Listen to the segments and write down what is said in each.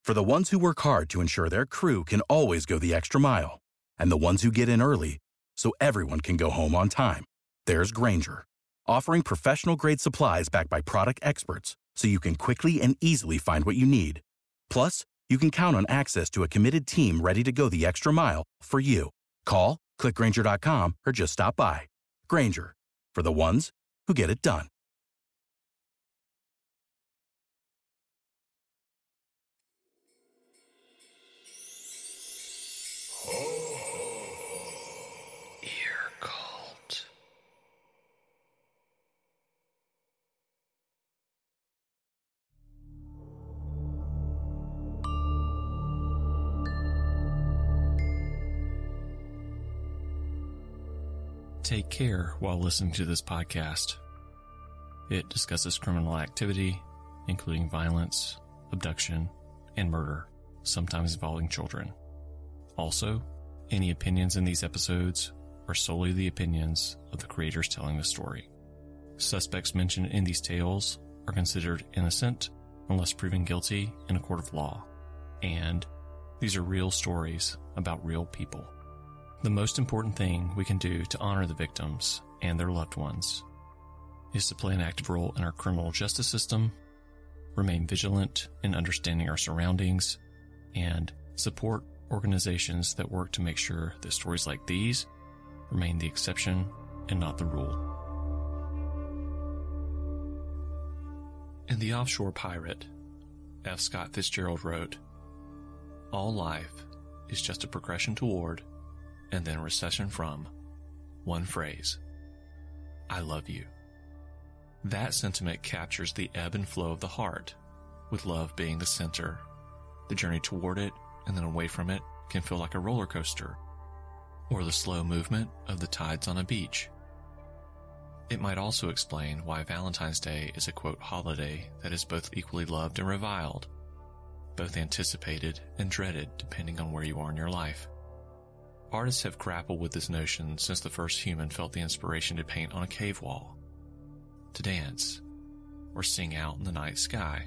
For the ones who work hard to ensure their crew can always go the extra mile, and the ones who get in early so everyone can go home on time, there's Grainger, offering professional-grade supplies backed by product experts so you can quickly and easily find what you need. Plus, you can count on access to a committed team ready to go the extra mile for you. Call, click Grainger.com, or just stop by. Grainger, for the ones who get it done. Ear Cult. Take care while listening to this podcast. It discusses criminal activity, including violence, abduction, and murder, sometimes involving children. Also, any opinions in these episodes are solely the opinions of the creators telling the story. Suspects mentioned in these tales are considered innocent unless proven guilty in a court of law. And these are real stories about real people. The most important thing we can do to honor the victims and their loved ones is to play an active role in our criminal justice system, remain vigilant in understanding our surroundings, and support organizations that work to make sure that stories like these remain the exception and not the rule. In The Offshore Pirate, F. Scott Fitzgerald wrote, "All life is just a progression toward and then a recession from one phrase, I love you." That sentiment captures the ebb and flow of the heart, with love being the center. The journey toward it and then away from it can feel like a roller coaster, or the slow movement of the tides on a beach. It might also explain why Valentine's Day is a quote holiday that is both equally loved and reviled, both anticipated and dreaded depending on where you are in your life. Artists have grappled with this notion since the first human felt the inspiration to paint on a cave wall, to dance, or sing out in the night sky.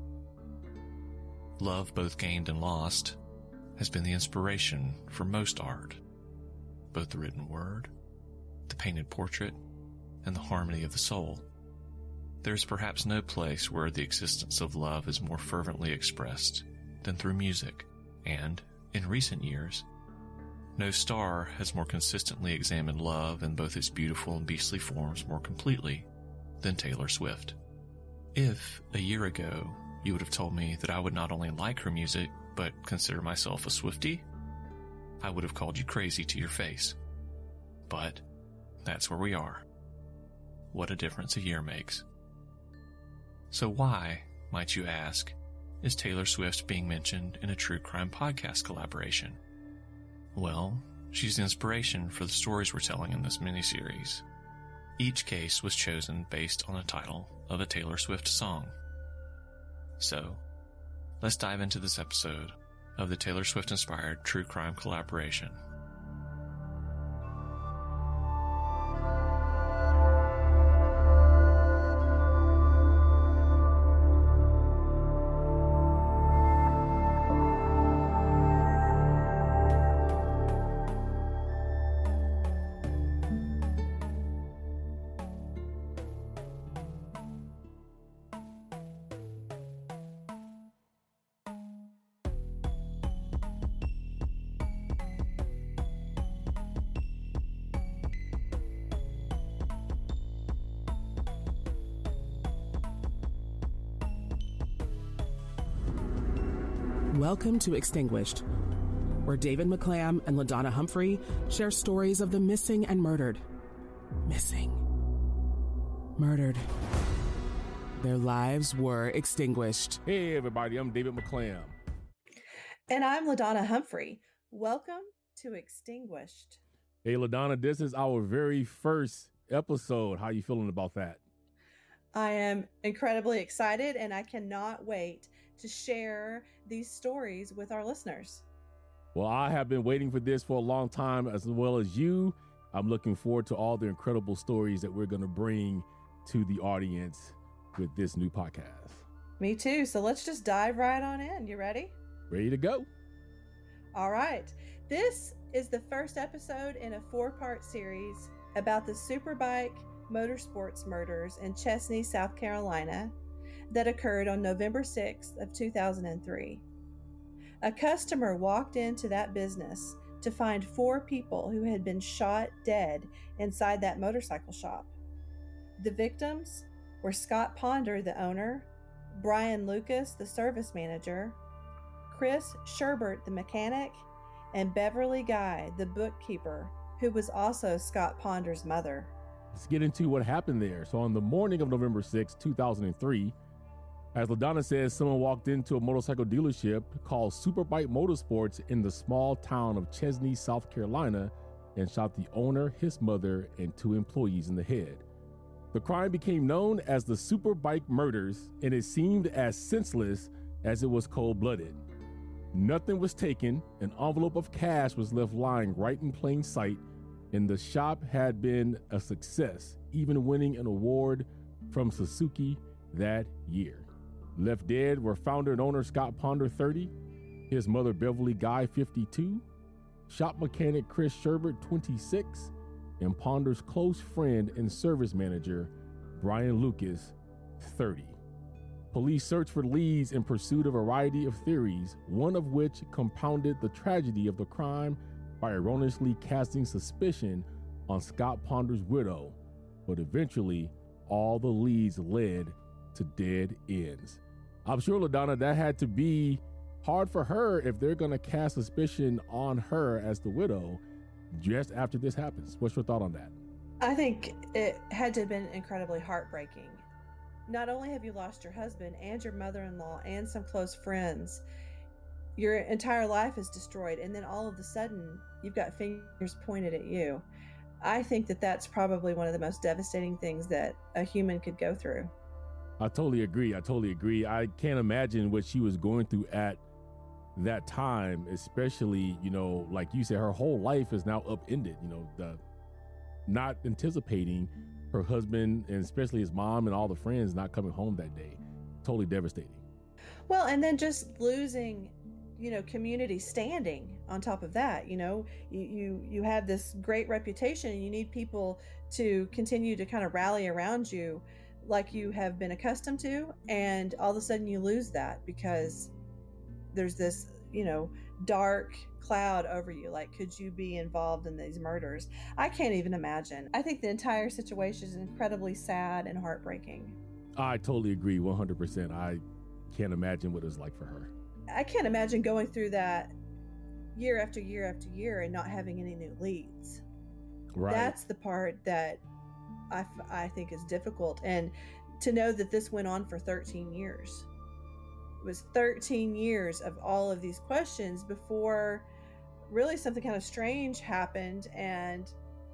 Love, both gained and lost, has been the inspiration for most art, both the written word, the painted portrait, and the harmony of the soul. There is perhaps no place where the existence of love is more fervently expressed than through music, and, in recent years, no star has more consistently examined love in both its beautiful and beastly forms more completely than Taylor Swift. If, a year ago, you would have told me that I would not only like her music, but consider myself a Swiftie, I would have called you crazy to your face. But that's where we are. What a difference a year makes. So why, might you ask, is Taylor Swift being mentioned in a true crime podcast collaboration? Well, she's the inspiration for the stories we're telling in this miniseries. Each case was chosen based on the title of a Taylor Swift song. So, let's dive into this episode of the Taylor Swift-inspired true crime collaboration. Welcome to Extinguished, where David McClam and LaDonna Humphrey share stories of the missing and murdered. Missing. Murdered. Their lives were extinguished. Hey everybody, I'm David McClam. And I'm LaDonna Humphrey. Welcome to Extinguished. Hey LaDonna, this is our very first episode. How you feeling about that? I am incredibly excited, and I cannot wait to share these stories with our listeners. Well, I have been waiting for this for a long time, as well as you. I'm looking forward to all the incredible stories that we're going to bring to the audience with this new podcast. Me too. So let's just dive right on in. You ready? Ready to go? All right. This is the first episode in a 4-part series about the Superbike Motorsports murders in Chesnee, South Carolina that occurred on November 6th of 2003. A customer walked into that business to find 4 people who had been shot dead inside that motorcycle shop. The victims were Scott Ponder, the owner, Brian Lucas, the service manager, Chris Sherbert, the mechanic, and Beverly Guy, the bookkeeper, who was also Scott Ponder's mother. Let's get into what happened there. So on the morning of November 6, 2003, as LaDonna says, someone walked into a motorcycle dealership called Superbike Motorsports in the small town of Chesnee, South Carolina, and shot the owner, his mother, and 2 employees in the head. The crime became known as the Superbike murders, and it seemed as senseless as it was cold-blooded. Nothing was taken, an envelope of cash was left lying right in plain sight, and the shop had been a success, even winning an award from Suzuki that year. Left dead were founder and owner Scott Ponder, 30, his mother Beverly Guy, 52, shop mechanic Chris Sherbert, 26, and Ponder's close friend and service manager Brian Lucas, 30. Police searched for leads and pursued a variety of theories, one of which compounded the tragedy of the crime by erroneously casting suspicion on Scott Ponder's widow, but eventually all the leads led to dead ends. I'm sure, LaDonna, that had to be hard for her if they're going to cast suspicion on her as the widow just after this happens. What's your thought on that? I think it had to have been incredibly heartbreaking. Not only have you lost your husband and your mother-in-law and some close friends, your entire life is destroyed, and then all of a sudden you've got fingers pointed at you. I think that that's probably one of the most devastating things that a human could go through. I totally agree. I can't imagine what she was going through at that time, especially, like you said, her whole life is now upended, not anticipating her husband and especially his mom and all the friends not coming home that day. Totally devastating. Well, and then just losing, community standing on top of that. You have this great reputation and you need people to continue to kind of rally around you like you have been accustomed to, and all of a sudden you lose that because there's this, dark cloud over you. Like, could you be involved in these murders? I can't even imagine. I think the entire situation is incredibly sad and heartbreaking. I totally agree 100%. I can't imagine what it was like for her. I can't imagine going through that year after year after year and not having any new leads. Right. That's the part that I think is difficult. And to know that this went on for 13 years. It was 13 years of all of these questions before really something kind of strange happened, and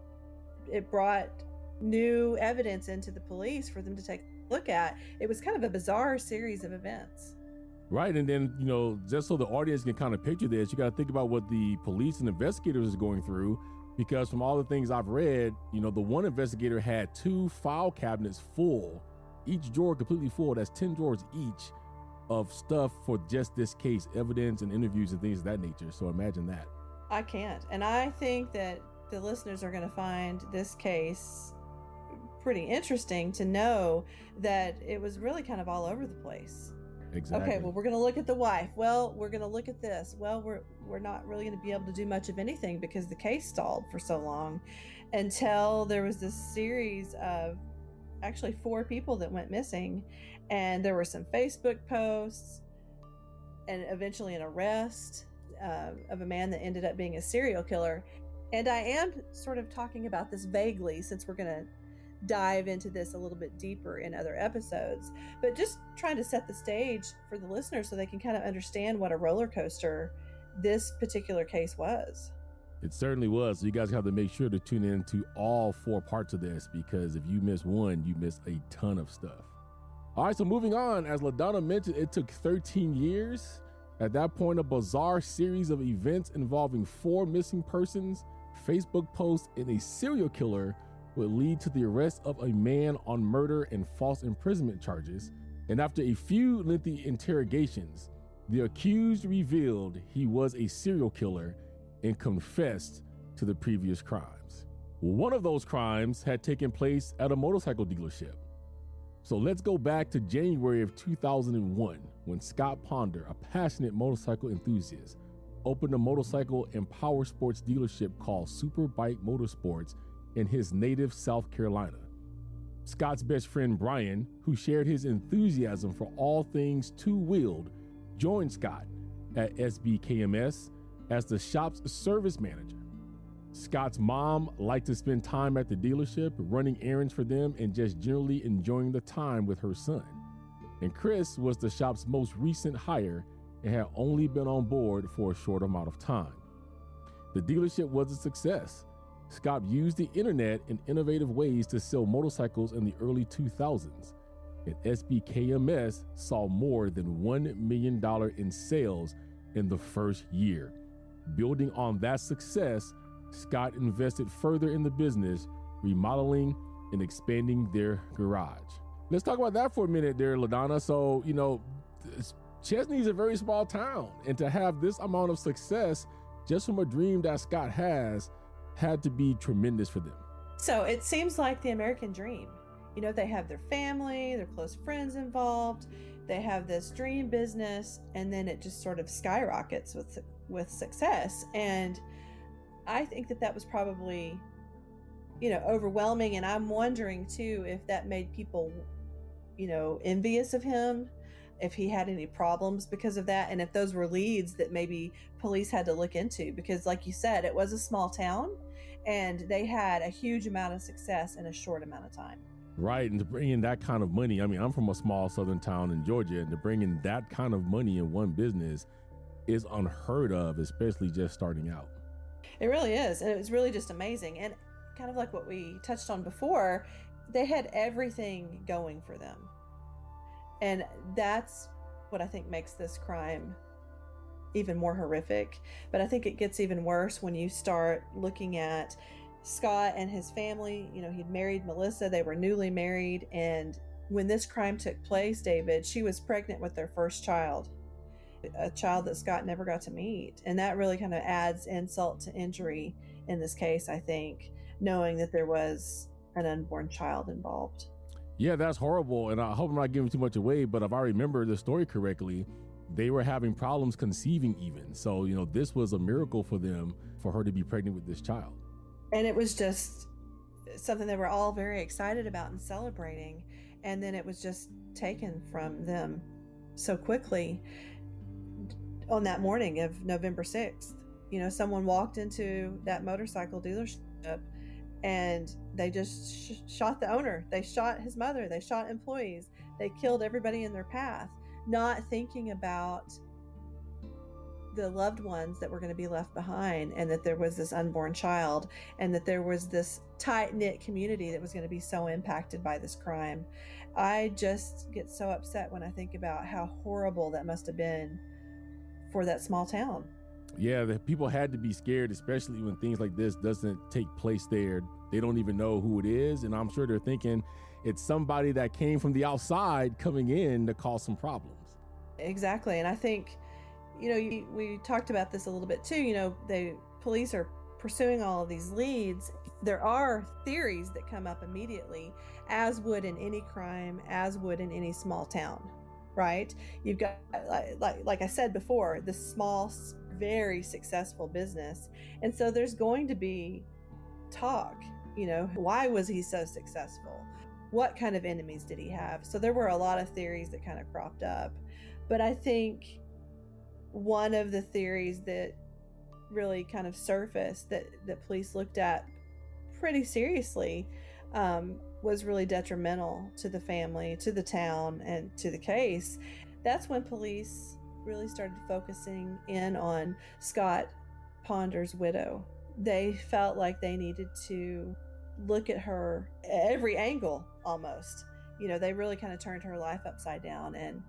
it brought new evidence into the police for them to take a look at. It was kind of a bizarre series of events. Right. And then, just so the audience can kind of picture this, you got to think about what the police and investigators is going through, because from all the things I've read, the one investigator had 2 file cabinets full, each drawer completely full. That's 10 drawers each of stuff for just this case, evidence and interviews and things of that nature. So imagine that. I can't. And I think that the listeners are going to find this case pretty interesting to know that it was really kind of all over the place. Exactly. Okay, well, we're going to look at the wife. Well, we're going to look at this. Well, we're not really going to be able to do much of anything because the case stalled for so long until there was this series of actually 4 people that went missing, and there were some Facebook posts and eventually an arrest of a man that ended up being a serial killer. And I am sort of talking about this vaguely since we're going to dive into this a little bit deeper in other episodes, but just trying to set the stage for the listeners so they can kind of understand what a roller coaster this particular case was. It certainly was. So you guys have to make sure to tune in to all 4 parts of this, because if you miss one, you miss a ton of stuff. All right, so moving on, as LaDonna mentioned, it took 13 years. At that point, a bizarre series of events involving 4 missing persons, Facebook posts, and a serial killer would lead to the arrest of a man on murder and false imprisonment charges. And after a few lengthy interrogations, The accused revealed he was a serial killer and confessed to the previous crimes. One of those crimes had taken place at a motorcycle dealership. So let's go back to January of 2001 when Scott Ponder, a passionate motorcycle enthusiast, opened a motorcycle and power sports dealership called Superbike Motorsports in his native South Carolina. Scott's best friend Brian, who shared his enthusiasm for all things two-wheeled, joined Scott at SBKMS as the shop's service manager. Scott's mom liked to spend time at the dealership, running errands for them and just generally enjoying the time with her son. And Chris was the shop's most recent hire and had only been on board for a short amount of time. The dealership was a success. Scott used the internet in innovative ways to sell motorcycles in the early 2000s, and SBKMS saw more than $1 million in sales in the first year. Building on that success, Scott invested further in the business, remodeling and expanding their garage. Let's talk about that for a minute there, LaDonna. So, Chesnee is a very small town, and to have this amount of success just from a dream that Scott has had to be tremendous for them. So it seems like the American dream. They have their family, their close friends involved, they have this dream business, and then it just sort of skyrockets with success. And I think that was probably, overwhelming. And I'm wondering too, if that made people, envious of him, if he had any problems because of that, and if those were leads that maybe police had to look into, because like you said, it was a small town and they had a huge amount of success in a short amount of time. Right, and to bring in that kind of money, I'm from a small southern town in Georgia, and to bring in that kind of money in one business is unheard of, especially just starting out. It really is, and it was really just amazing. And kind of like what we touched on before, they had everything going for them. And that's what I think makes this crime even more horrific. But I think it gets even worse when you start looking at Scott and his family. He'd married Melissa. They were newly married. And when this crime took place, David, she was pregnant with their first child, a child that Scott never got to meet. And that really kind of adds insult to injury in this case, I think, knowing that there was an unborn child involved. Yeah, that's horrible. And I hope I'm not giving too much away, but if I remember the story correctly, they were having problems conceiving even. So, this was a miracle for them, for her to be pregnant with this child. And it was just something they were all very excited about and celebrating. And then it was just taken from them so quickly on that morning of November 6th. Someone walked into that motorcycle dealership and they just shot the owner. They shot his mother. They shot employees. They killed everybody in their path, not thinking about the loved ones that were going to be left behind, and that there was this unborn child, and that there was this tight-knit community that was going to be so impacted by this crime. I just get so upset when I think about how horrible that must have been for that small town. Yeah, the people had to be scared, especially when things like this doesn't take place there. They don't even know who it is, and I'm sure they're thinking it's somebody that came from the outside coming in to cause some problems. Exactly, and I think, we talked about this a little bit too. The police are pursuing all of these leads. There are theories that come up immediately, as would in any crime, as would in any small town, right? You've got, like I said before, this small, very successful business. And so there's going to be talk, why was he so successful? What kind of enemies did he have? So there were a lot of theories that kind of cropped up. But I think one of the theories that really kind of surfaced that police looked at pretty seriously was really detrimental to the family, to the town, and to the case. That's when police really started focusing in on Scott Ponder's widow. They felt like they needed to look at her at every angle almost. They really kind of turned her life upside down. And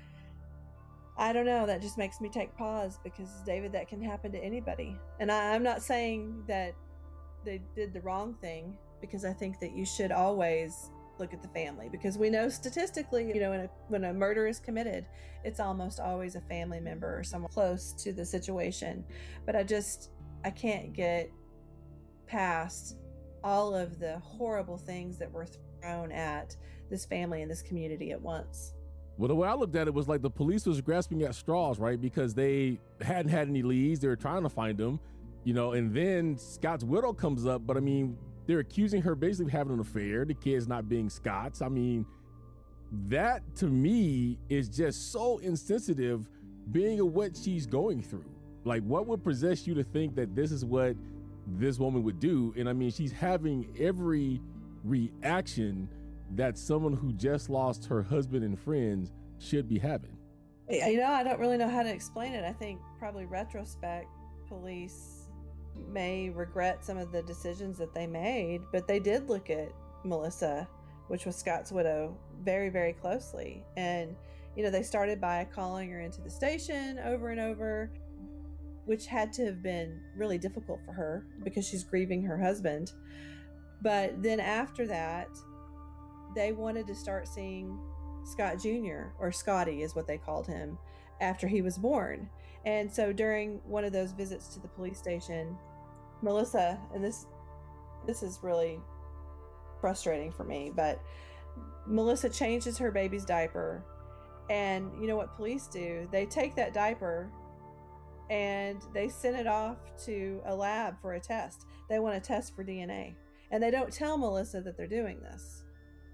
I don't know, that just makes me take pause, because David, that can happen to anybody. And I'm not saying that they did the wrong thing, because I think that you should always look at the family, because we know statistically, when a murder is committed, it's almost always a family member or someone close to the situation. But I can't get past all of the horrible things that were thrown at this family and this community at once. Well, the way I looked at it was like the police was grasping at straws, right? Because they hadn't had any leads. They were trying to find them, and then Scott's widow comes up. But I mean, they're accusing her basically of having an affair, the kids not being Scott's. I mean, that to me is just so insensitive, being of what she's going through. Like, what would possess you to think that this is what this woman would do? And I mean, she's having every reaction that someone who just lost her husband and friends should be having. I don't really know how to explain it. I think probably retrospect, police may regret some of the decisions that they made, but they did look at Melissa, which was Scott's widow, very, very closely. And, they started by calling her into the station over and over, which had to have been really difficult for her because she's grieving her husband. But then after that, they wanted to start seeing Scott Jr., or Scotty is what they called him, after he was born. And so during one of those visits to the police station, Melissa, and this is really frustrating for me, but Melissa changes her baby's diaper. And you know what police do? They take that diaper and they send it off to a lab for a test. They want to test for DNA. And they don't tell Melissa that they're doing this.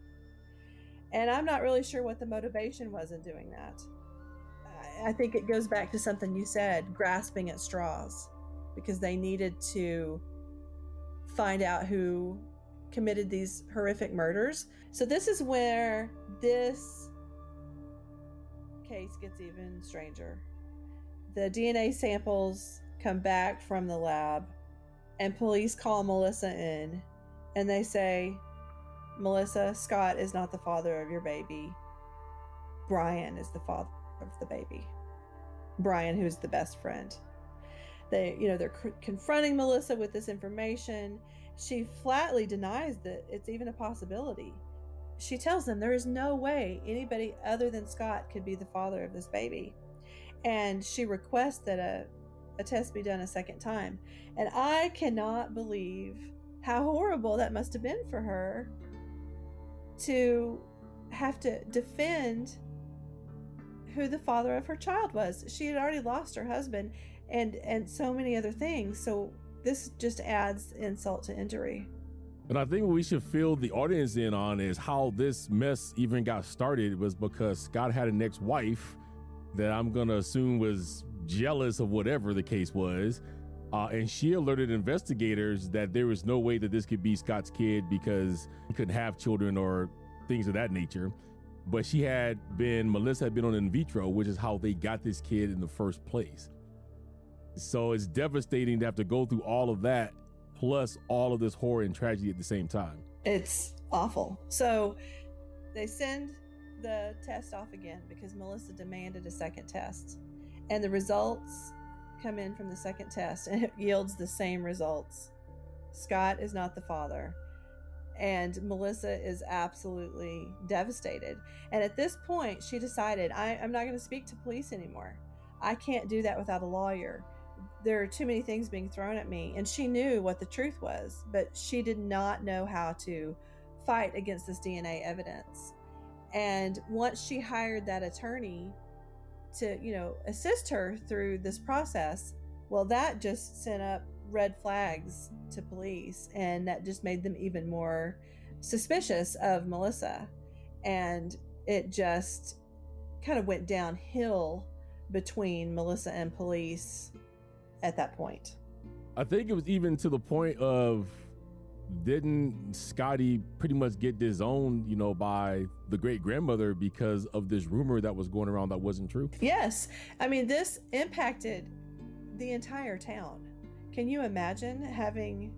And I'm not really sure what the motivation was in doing that. I think it goes back to something you said, grasping at straws, because they needed to find out who committed these horrific murders. So this is where this case gets even stranger. The DNA samples come back from the lab, and police call Melissa in, and they say, Melissa, Scott is not the father of your baby. Brian is the father of the baby. Brian, who's the best friend. They're confronting Melissa with this information. She flatly denies that it's even a possibility. She tells them there is no way anybody other than Scott could be the father of this baby. And she requests that a test be done a second time. And I cannot believe how horrible that must have been for her to have to defend who the father of her child was. She had already lost her husband and so many other things. So this just adds insult to injury. And I think what we should fill the audience in on is how this mess even got started was because Scott had an ex-wife that I'm going to assume was jealous of whatever the case was. And she alerted investigators that there was no way that this could be Scott's kid because he couldn't have children or things of that nature. But Melissa had been on in vitro, which is how they got this kid in the first place. So it's devastating to have to go through all of that, plus all of this horror and tragedy at the same time. It's awful. So they send the test off again because Melissa demanded a second test. And the results come in from the second test, and it yields the same results. Scott is not the father. And Melissa is absolutely devastated. And at this point, she decided, I'm not going to speak to police anymore. I can't do that without a lawyer. There are too many things being thrown at me. And she knew what the truth was, but she did not know how to fight against this DNA evidence. And once she hired that attorney to, assist her through this process, well, that just sent up red flags to police, and that just made them even more suspicious of Melissa. And it just kind of went downhill between Melissa and police at that point. I think it was even to the point of, didn't Scotty pretty much get disowned, by the great grandmother because of this rumor that was going around that wasn't true? Yes. I mean, this impacted the entire town. Can you imagine having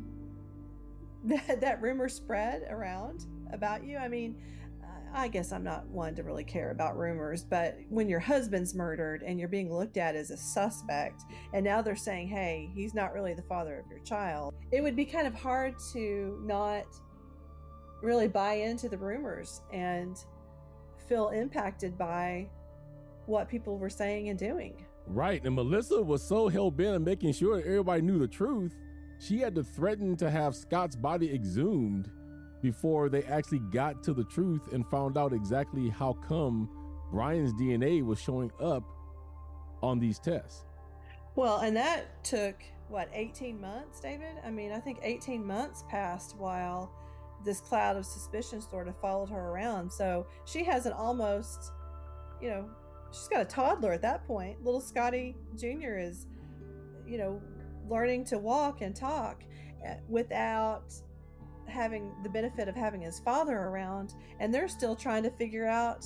that rumor spread around about you? I mean, I guess I'm not one to really care about rumors, but when your husband's murdered and you're being looked at as a suspect, and now they're saying, hey, he's not really the father of your child, it would be kind of hard to not really buy into the rumors and feel impacted by what people were saying and doing. Right. And Melissa was so hell-bent on making sure everybody knew the truth, she had to threaten to have Scott's body exhumed before they actually got to the truth and found out exactly how come Brian's DNA was showing up on these tests. Well, and that took, 18 months, David? I mean, I think 18 months passed while this cloud of suspicion sort of followed her around. So she has an almost, she's got a toddler at that point. Little Scotty Jr. is, learning to walk and talk without having the benefit of having his father around. And they're still trying to figure out,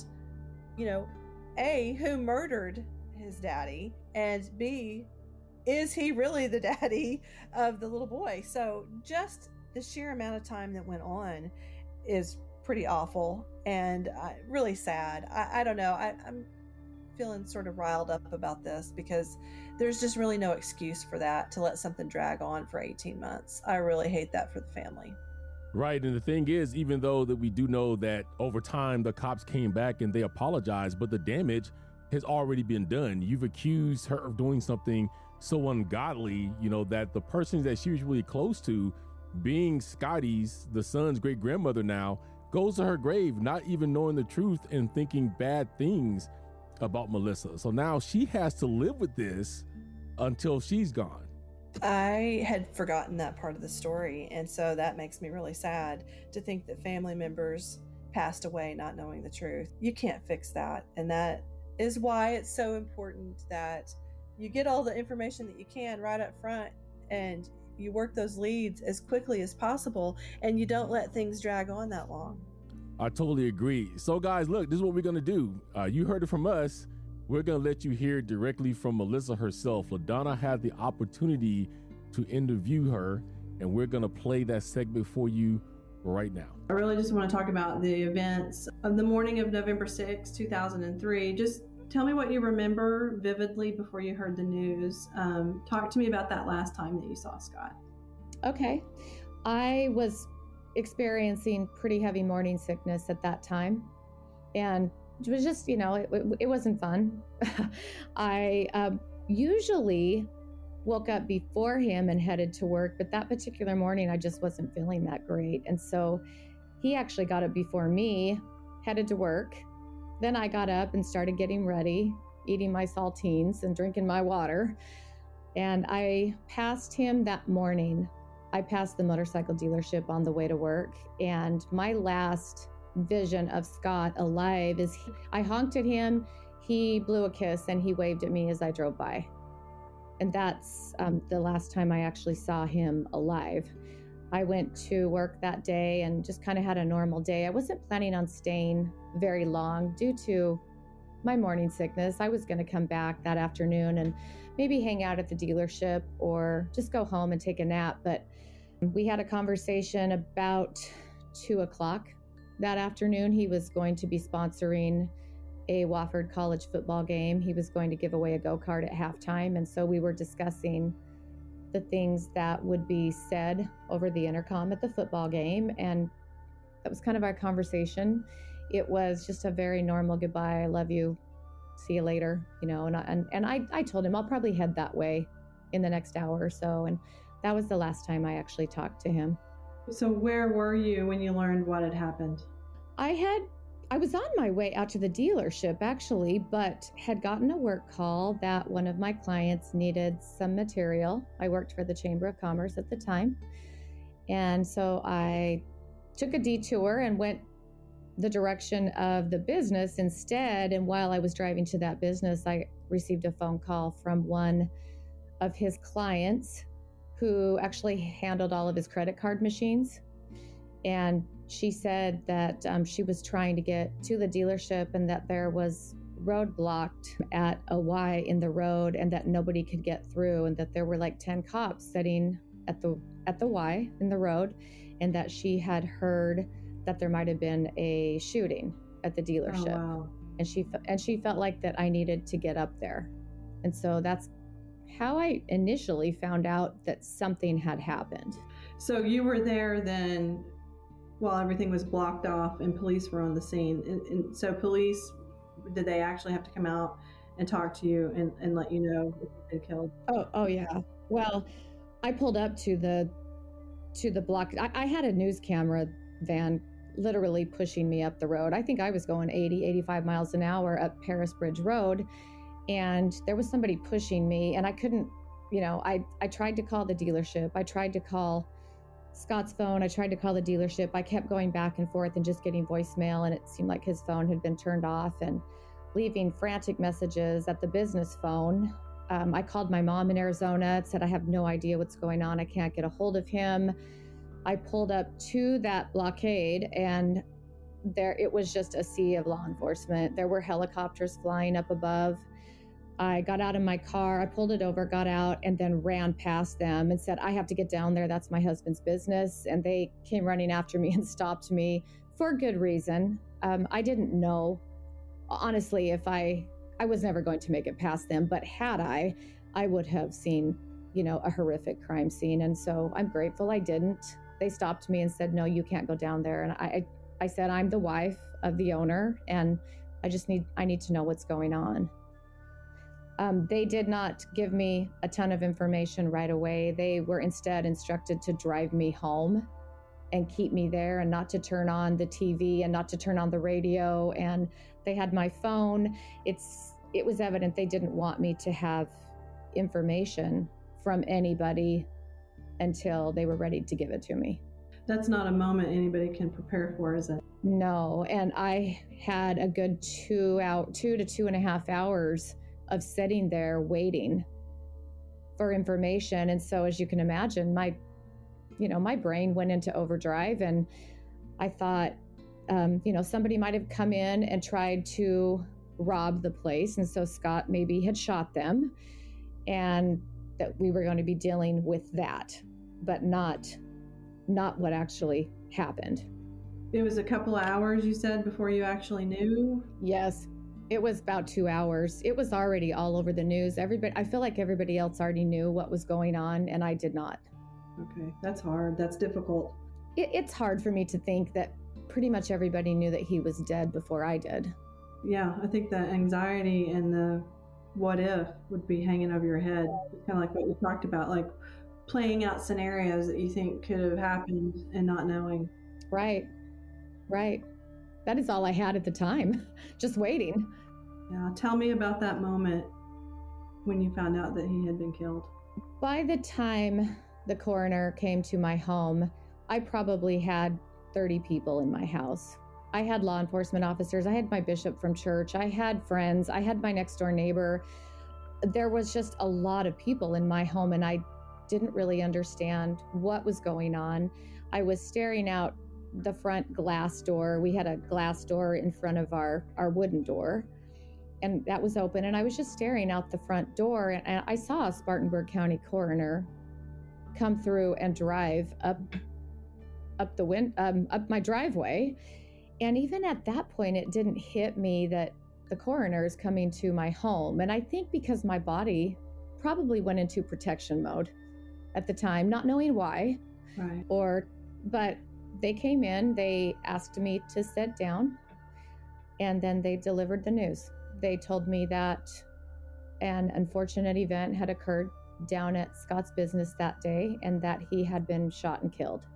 A, who murdered his daddy, and B, is he really the daddy of the little boy? So just the sheer amount of time that went on is pretty awful and really sad. I don't know. I'm feeling sort of riled up about this because there's just really no excuse for that, to let something drag on for 18 months. I really hate that for the family. Right. And the thing is, even though that we do know that over time the cops came back and they apologized, but the damage has already been done. You've accused her of doing something so ungodly, that the person that she was really close to, being Scotty's, the son's great grandmother now, goes to her grave not even knowing the truth and thinking bad things about Melissa. So now she has to live with this until she's gone. I had forgotten that part of the story, and so that makes me really sad to think that family members passed away not knowing the truth. You can't fix that, and that is why it's so important that you get all the information that you can right up front, and you work those leads as quickly as possible, and you don't let things drag on that long. I totally agree. So guys, look, this is what we're going to do. You heard it from us. We're going to let you hear directly from Melissa herself. LaDonna had the opportunity to interview her, and we're going to play that segment for you right now. I really just want to talk about the events of the morning of November 6, 2003. Just tell me what you remember vividly before you heard the news. Talk to me about that last time that you saw Scott. Okay. I was experiencing pretty heavy morning sickness at that time. And it was just, it wasn't fun. I usually woke up before him and headed to work, but that particular morning I just wasn't feeling that great. And so he actually got up before me, headed to work. Then I got up and started getting ready, eating my saltines and drinking my water. And I passed him that morning. I passed the motorcycle dealership on the way to work. And my last vision of Scott alive is I honked at him, he blew a kiss, and he waved at me as I drove by. And that's the last time I actually saw him alive. I went to work that day and just kind of had a normal day. I wasn't planning on staying very long due to my morning sickness. I was going to come back that afternoon and maybe hang out at the dealership or just go home and take a nap. But we had a conversation about 2:00 that afternoon. He was going to be sponsoring a Wofford College football game. He was going to give away a go-kart at halftime. And so we were discussing the things that would be said over the intercom at the football game. And that was kind of our conversation. It was just a very normal goodbye. I love you. See you later. And I told him I'll probably head that way in the next hour or so. And that was the last time I actually talked to him. So where were you when you learned what had happened? I was on my way out to the dealership actually, but had gotten a work call that one of my clients needed some material. I worked for the Chamber of Commerce at the time. And so I took a detour and went the direction of the business instead. And while I was driving to that business, I received a phone call from one of his clients who actually handled all of his credit card machines. And she said that she was trying to get to the dealership and that there was road blocked at a Y in the road and that nobody could get through, and that there were like 10 cops sitting at the Y in the road, and that she had heard that there might have been a shooting at the dealership. Oh, wow. And she felt like that I needed to get up there. And so that's how I initially found out that something had happened. So you were there then while everything was blocked off and police were on the scene. And so police, did they actually have to come out and talk to you and let you know if you'd been killed? Oh yeah. Well, I pulled up to the block. I had a news camera van literally pushing me up the road. I think I was going 80, 85 miles an hour up Paris Bridge Road. And there was somebody pushing me, and I couldn't, I tried to call the dealership. I tried to call Scott's phone. I tried to call the dealership. I kept going back and forth and just getting voicemail, and it seemed like his phone had been turned off, and leaving frantic messages at the business phone. I called my mom in Arizona, said, I have no idea what's going on. I can't get a hold of him. I pulled up to that blockade, and there it was just a sea of law enforcement. There were helicopters flying up above. I got out of my car, I pulled it over, got out, and then ran past them and said, I have to get down there. That's my husband's business. And they came running after me and stopped me for good reason. I didn't know, honestly, if I was never going to make it past them, but had I would have seen, a horrific crime scene. And so I'm grateful I didn't. They stopped me and said, no, you can't go down there. And I said, I'm the wife of the owner, and I need to know what's going on. They did not give me a ton of information right away. They were instead instructed to drive me home and keep me there, and not to turn on the TV and not to turn on the radio. And they had my phone. It was evident they didn't want me to have information from anybody until they were ready to give it to me. That's not a moment anybody can prepare for, is it? No. And I had a good 2 to 2.5 hours of sitting there waiting for information. And so, as you can imagine, my brain went into overdrive, and I thought, somebody might have come in and tried to rob the place. And so Scott maybe had shot them, and that we were going to be dealing with that, but not what actually happened. It was a couple of hours, you said, before you actually knew? Yes. It was about 2 hours. It was already all over the news. I feel like everybody else already knew what was going on, and I did not. Okay, that's hard. That's difficult. It's hard for me to think that pretty much everybody knew that he was dead before I did. Yeah, I think the anxiety and the what if would be hanging over your head. It's kind of like what you talked about, like playing out scenarios that you think could have happened and not knowing. Right. That is all I had at the time, just waiting. Yeah, tell me about that moment when you found out that he had been killed. By the time the coroner came to my home, I probably had 30 people in my house. I had law enforcement officers, I had my bishop from church, I had friends, I had my next door neighbor. There was just a lot of people in my home, and I didn't really understand what was going on. I was staring out the front glass door. We had a glass door in front of our wooden door, and that was open, and I was just staring out the front door, and I saw a Spartanburg County coroner come through and drive up my driveway. And even at that point, it didn't hit me that the coroner is coming to my home. And I think because my body probably went into protection mode at the time, not knowing why. Right. But they came in, they asked me to sit down, and then they delivered the news. They told me that an unfortunate event had occurred down at Scott's business that day, and that he had been shot and killed.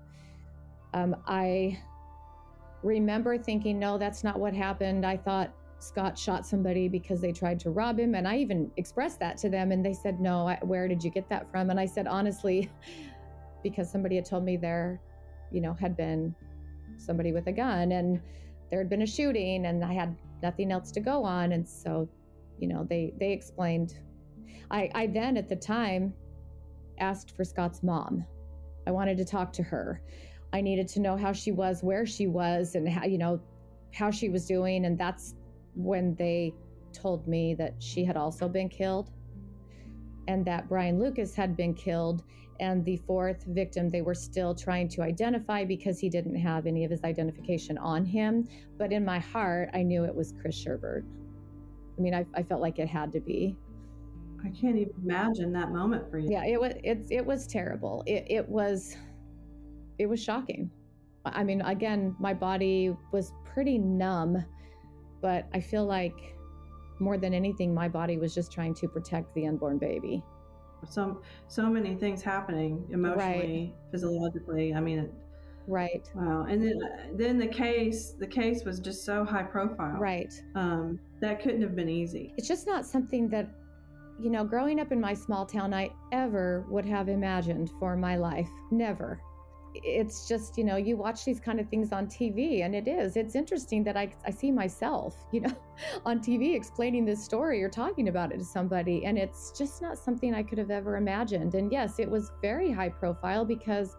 I remember thinking, no, that's not what happened. I thought Scott shot somebody because they tried to rob him. And I even expressed that to them, and they said, no, where did you get that from? And I said, honestly, because somebody had told me there, had been somebody with a gun, and there had been a shooting, and I had nothing else to go on. And so, they explained. I then at the time asked for Scott's mom. I wanted to talk to her. I needed to know how she was, where she was, and how she was doing. And that's when they told me that she had also been killed, and that Brian Lucas had been killed. And the fourth victim, they were still trying to identify because he didn't have any of his identification on him. But in my heart, I knew it was Chris Sherbert. I mean, I felt like it had to be. I can't even imagine that moment for you. Yeah, it was terrible. It was shocking. I mean, again, my body was pretty numb, but I feel like more than anything, my body was just trying to protect the unborn baby. So many things happening emotionally, physiologically. I mean, right. Wow. And then the case was just so high profile. Right. That couldn't have been easy. It's just not something that, growing up in my small town, I ever would have imagined for my life. Never. It's just, you watch these kind of things on TV, and it's interesting that I see myself, on TV explaining this story or talking about it to somebody, and it's just not something I could have ever imagined. And yes, it was very high profile because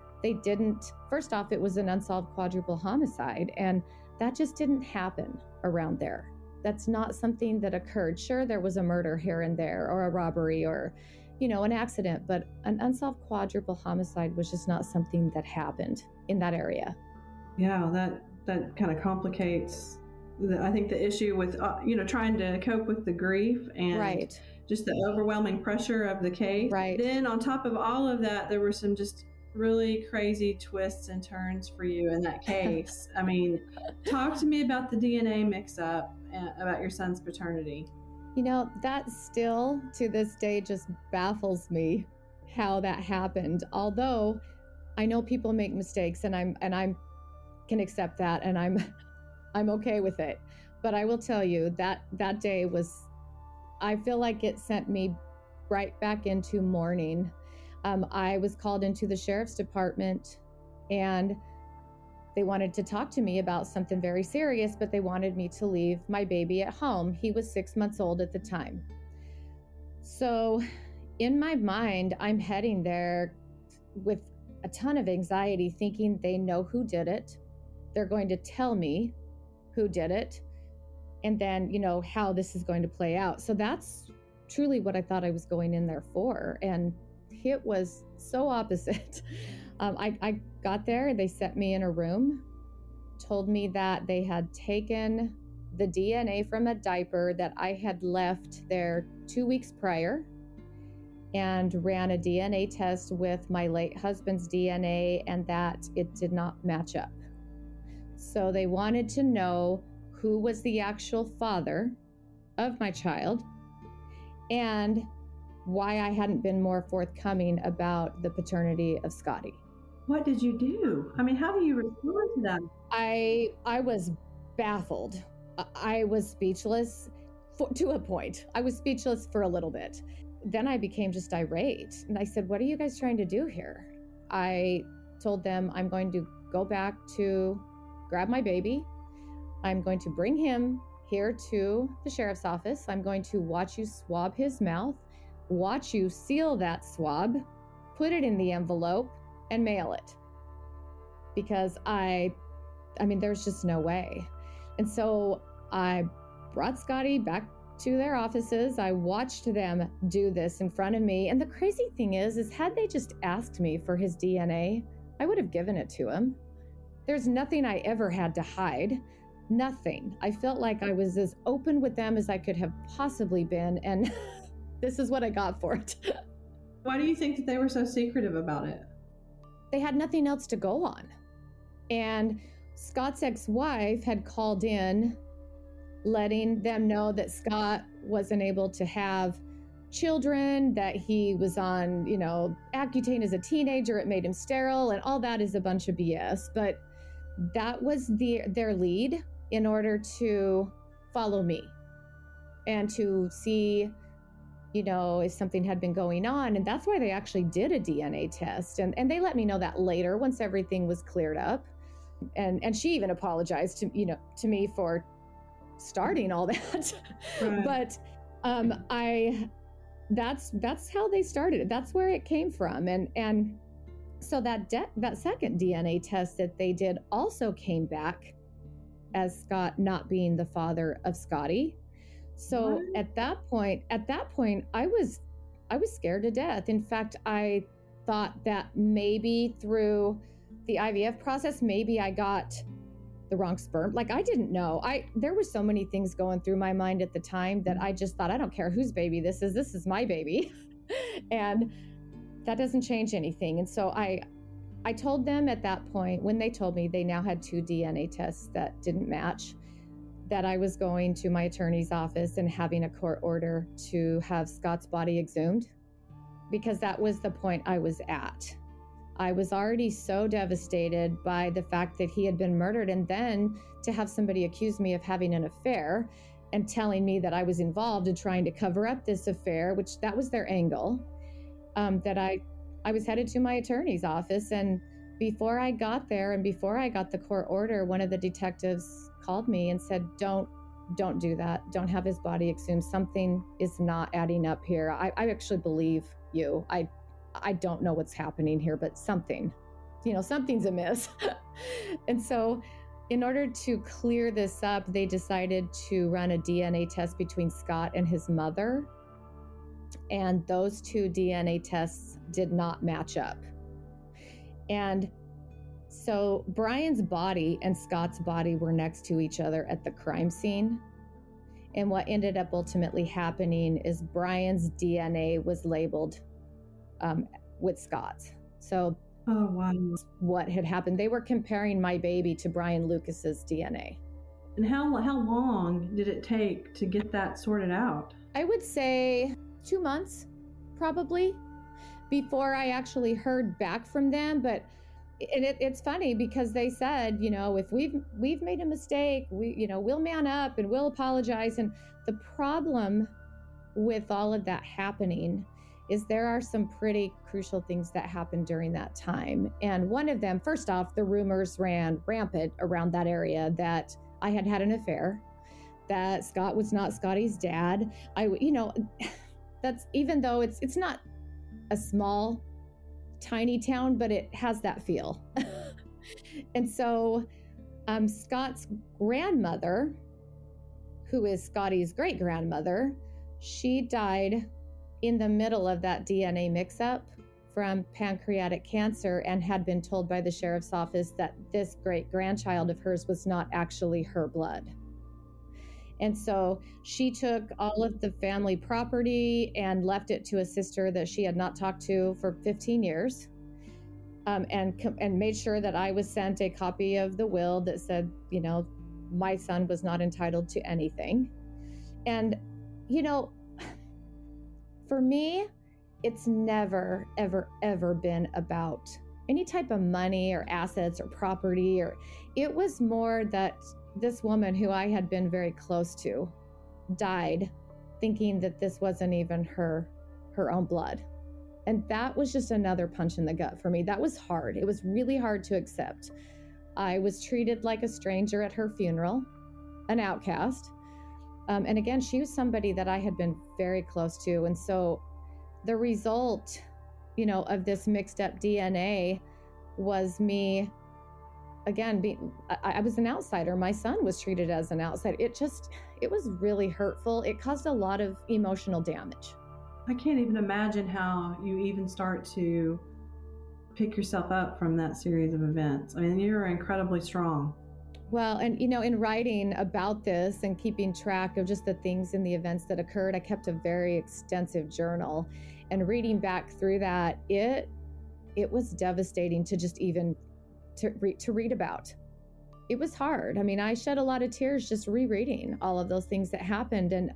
first off, it was an unsolved quadruple homicide, and that just didn't happen around there. That's not something that occurred. Sure, there was a murder here and there, or a robbery, or an accident, but an unsolved quadruple homicide was just not something that happened in that area. Yeah, that kind of complicates, I think, the issue with, trying to cope with the grief and just the overwhelming pressure of the case. Right. Then on top of all of that, there were some just really crazy twists and turns for you in that case. I mean, talk to me about the DNA mix-up, about your son's paternity. That still to this day just baffles me how that happened. Although I know people make mistakes, and I can accept that, and I'm okay with it. But I will tell you that day I feel like it sent me right back into mourning. I was called into the sheriff's department, and they wanted to talk to me about something very serious, but they wanted me to leave my baby at home. He was 6 months old at the time. So in my mind, I'm heading there with a ton of anxiety, thinking they know who did it. They're going to tell me who did it, and then, how this is going to play out. So that's truly what I thought I was going in there for. And it was so opposite. I got there, they set me in a room, told me that they had taken the DNA from a diaper that I had left there 2 weeks prior and ran a DNA test with my late husband's DNA, and that it did not match up. So they wanted to know who was the actual father of my child and why I hadn't been more forthcoming about the paternity of Scotty. What did you do? I mean, how do you respond to that? I was baffled. I was speechless to a point. I was speechless for a little bit. Then I became just irate. And I said, what are you guys trying to do here? I told them I'm going to go back to grab my baby. I'm going to bring him here to the sheriff's office. I'm going to watch you swab his mouth, watch you seal that swab, put it in the envelope, and mail it. Because I mean, there's just no way. And so I brought Scotty back to their offices. I watched them do this in front of me. And the crazy thing is had they just asked me for his DNA, I would have given it to him. There's nothing I ever had to hide. Nothing. I felt like I was as open with them as I could have possibly been. And this is what I got for it. Why do you think that they were so secretive about it? They had nothing else to go on. And Scott's ex-wife had called in, letting them know that Scott wasn't able to have children, that he was on, Accutane as a teenager. It made him sterile, and all that is a bunch of BS. But that was their lead in order to follow me and to see, if something had been going on. And that's why they actually did a DNA test. And they let me know that later, once everything was cleared up. And she even apologized to me for starting all that. Right. But that's how they started it. That's where it came from. And so that second DNA test that they did also came back as Scott not being the father of Scotty. So What? at that point, I was scared to death. In fact, I thought that maybe through the IVF process, maybe I got the wrong sperm. Like, I didn't know. There were so many things going through my mind at the time that I just thought, I don't care whose baby this is my baby. And that doesn't change anything. And so I I told them at that point, when they told me they now had 2 DNA tests that didn't match, that I was going to my attorney's office and having a court order to have Scott's body exhumed, because that was the point I was at. I was already so devastated by the fact that he had been murdered, and then to have somebody accuse me of having an affair and telling me that I was involved in trying to cover up this affair, which that was their angle, that I was headed to my attorney's office. And before I got there and before I got the court order, one of the detectives called me and said, don't do that. Don't have his body exhumed. Something is not adding up here. I actually believe you. I don't know what's happening here, but something's amiss. And so in order to clear this up, they decided to run a DNA test between Scott and his mother. And those 2 DNA tests did not match up. And so Brian's body and Scott's body were next to each other at the crime scene. And what ended up ultimately happening is Brian's DNA was labeled with Scott's. So Oh, wow. what had happened, they were comparing my baby to Brian Lucas's DNA. And how long did it take to get that sorted out? I would say 2 months, probably, before I actually heard back from them. But it's funny because they said, if we've made a mistake, we'll man up and we'll apologize. And the problem with all of that happening is there are some pretty crucial things that happened during that time. And one of them, first off, the rumors ran rampant around that area that I had an affair, that Scott was not Scotty's dad. That's, even though it's not a small, tiny town, but it has that feel. And so Scott's grandmother, who is Scotty's great grandmother, she died in the middle of that DNA mix-up from pancreatic cancer, and had been told by the sheriff's office that this great grandchild of hers was not actually her blood. And so she took all of the family property and left it to a sister that she had not talked to for 15 years, and made sure that I was sent a copy of the will that said, my son was not entitled to anything. And, for me, it's never, ever, ever been about any type of money or assets or property, it was more that this woman who I had been very close to died thinking that this wasn't even her own blood. And that was just another punch in the gut for me. That was hard. It was really hard to accept. I was treated like a stranger at her funeral, an outcast. And again, she was somebody that I had been very close to. And so the result, of this mixed up DNA was me, again, I was an outsider. My son was treated as an outsider. It was really hurtful. It caused a lot of emotional damage. I can't even imagine how you even start to pick yourself up from that series of events. I mean, you're incredibly strong. Well, and in writing about this and keeping track of just the things and the events that occurred, I kept a very extensive journal. And reading back through that, it was devastating to just even to read about. It was hard. I mean, I shed a lot of tears just rereading all of those things that happened. And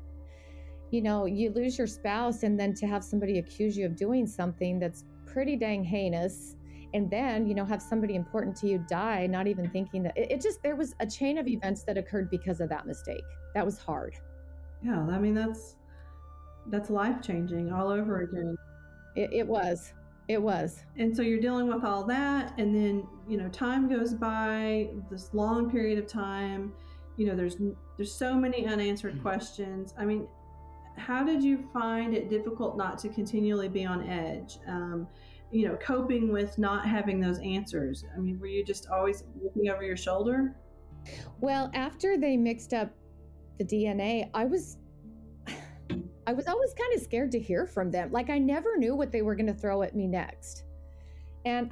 you lose your spouse, and then to have somebody accuse you of doing something that's pretty dang heinous, and then, have somebody important to you die, not even thinking that there was a chain of events that occurred because of that mistake. That was hard. Yeah. I mean, that's life-changing all over again. It was. And so you're dealing with all that. And then, time goes by, this long period of time, there's so many unanswered questions. I mean, how did you find it difficult not to continually be on edge? Coping with not having those answers. I mean, were you just always looking over your shoulder? Well, after they mixed up the DNA, I was always kind of scared to hear from them. Like, I never knew what they were going to throw at me next. And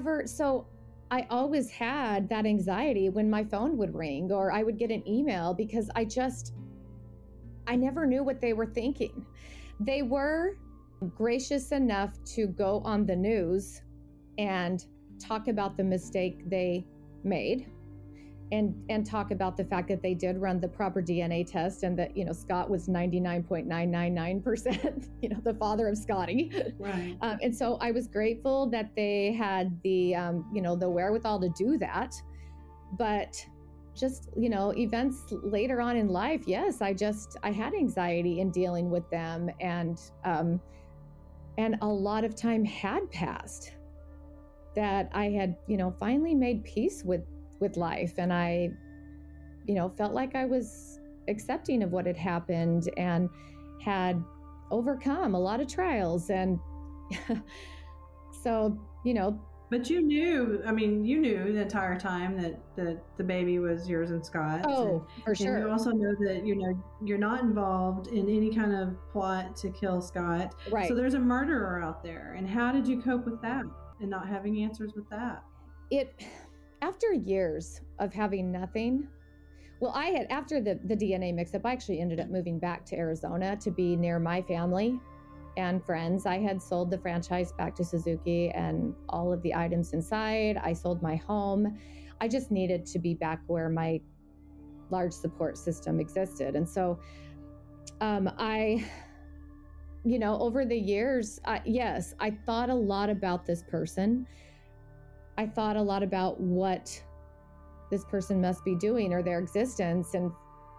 I always had that anxiety when my phone would ring or I would get an email, because I never knew what they were thinking. They were gracious enough to go on the news and talk about the mistake they made and talk about the fact that they did run the proper DNA test and that, Scott was 99.999%, the father of Scotty. Right. And so I was grateful that they had the, the wherewithal to do that. But just, events later on in life, yes, I had anxiety in dealing with them, and a lot of time had passed that I had, finally made peace with life. And I, felt like I was accepting of what had happened and had overcome a lot of trials. And so, But you knew the entire time that the baby was yours and Scott's. Oh, for sure. And you also know that, you're not involved in any kind of plot to kill Scott. Right. So there's a murderer out there. And how did you cope with that and not having answers with that? After years of having nothing, after the DNA mix-up, I actually ended up moving back to Arizona to be near my family and friends. I had sold the franchise back to Suzuki and all of the items inside. I sold my home. I just needed to be back where my large support system existed. And so over the years, yes, I thought a lot about this person. I thought a lot about what this person must be doing or their existence. And